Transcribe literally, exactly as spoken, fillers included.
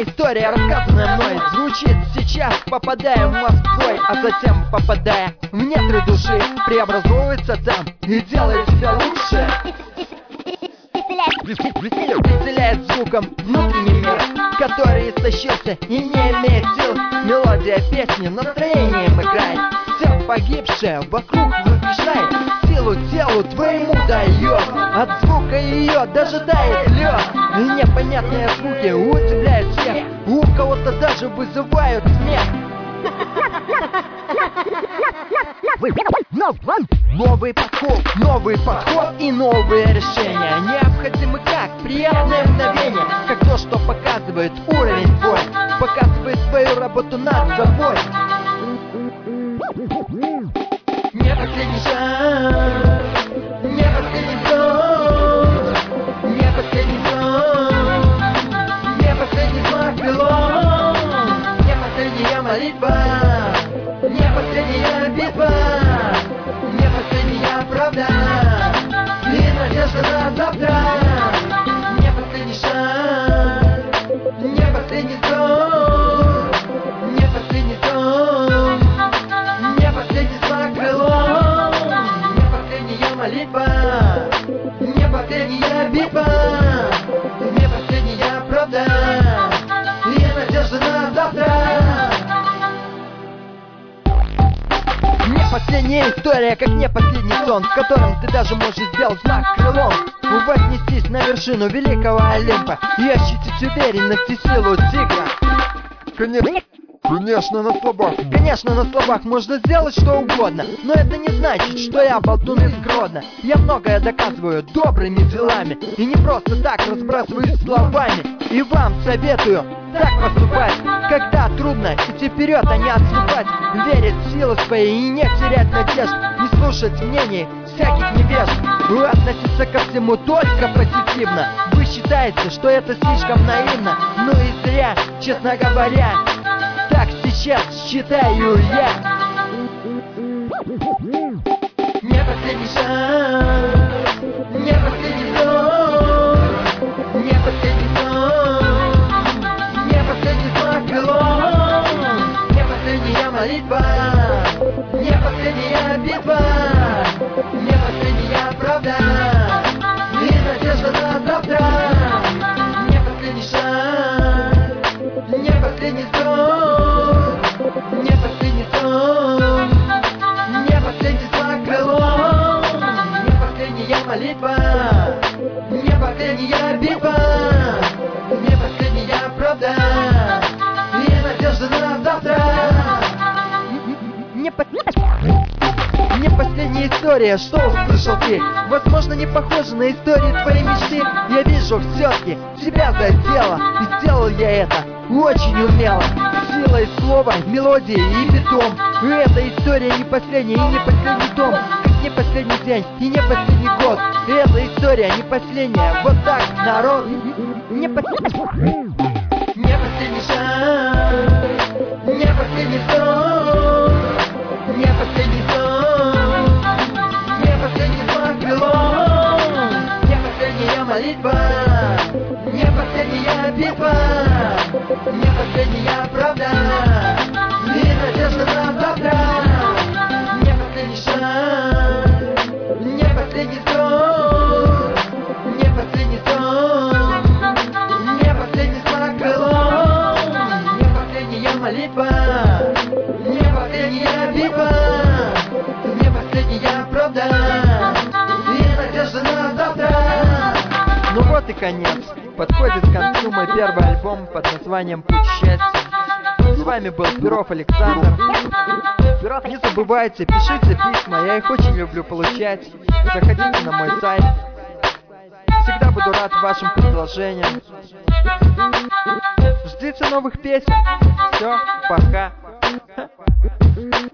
история, рассказанная мной, звучит сейчас, попадая в мозг, а затем, попадая в недры души, преобразовывается там и делает тебя лучше. Исцеляет звуком внутренний мир, который истощился и не имеет сил. Мелодия песни настроением играет. Все погибшее вокруг выпишает, силу телу твоему дает. От звука ее дожидает лед. И непонятные звуки удивляют всех, у кого-то даже вызывают смех. Новый подход, новый подход и новые решения необходимы как приятное мгновение, как то, что показывает уровень твой, показывает твою работу над собой. Не последний шаг, не последний сон, не последний сон, не последний знак крылом, не последняя молитва, не последняя битва, не последняя правда и надежда на завтра. Не последний шаг, не последний сон, не последний сон, не последний знак крылом, не последняя молитва, не последняя битва, не последняя правда и надежда на завтра. Не последняя история, как не последний сон, в котором ты даже можешь сделать знак крылом, вознестись на вершину великого Олимпа и ощутить уверенность и силу тигра. Конечно, конечно на словах, конечно на словах можно сделать что угодно, но это не значит, что я болтун из Гродно. Я многое доказываю добрыми делами и не просто так разбрасываюсь словами. И вам советую так поступать, когда трудно идти вперед, а не отступать, верить в силы свои и не терять надежд, не слушать мнений всяких невежд, относиться ко всему только позитивно. Вы считаете, что это слишком наивно, ну и зря, честно говоря, так сейчас считаю я. Не последний шаг, не последний сон, не последний сон, не последний знак крылом, не последняя молитва, не последняя битва, не последняя правда и надежда на завтра. Не последний шаг, не последний сон, не последний сон, не последний знак крылом, не последняя молитва, не последняя битва, не последняя правда и надежда на завтра. Не, по... не последняя история, что услышал ты, возможно, не похожа на историю твоей мечты. Я вижу все-таки тебя задело, и сделал я это очень умело, силой слова, мелодии и битом. И эта история не последняя и не последний том, как не последний день и не последний год. И эта история не последняя, вот так, народ. Не последний, не последний шаг, не последний сон, не последний сон, не последний знак крылом, не последняя молитва, не последняя битва, не последняя правда и надежда на завтра. Не последний шаг, не последний сон, не последний сон, не последний знак крылом, не последняя молитва, не последняя битва, не последняя правда и надежда на завтра. Ну вот и конец. Подходит к концу мой первый альбом под названием «Путь счастья». С вами был Перов Александр. Не забывайте, пишите письма, я их очень люблю получать. Заходите на мой сайт. Всегда буду рад вашим предложениям. Ждите новых песен. Все, пока.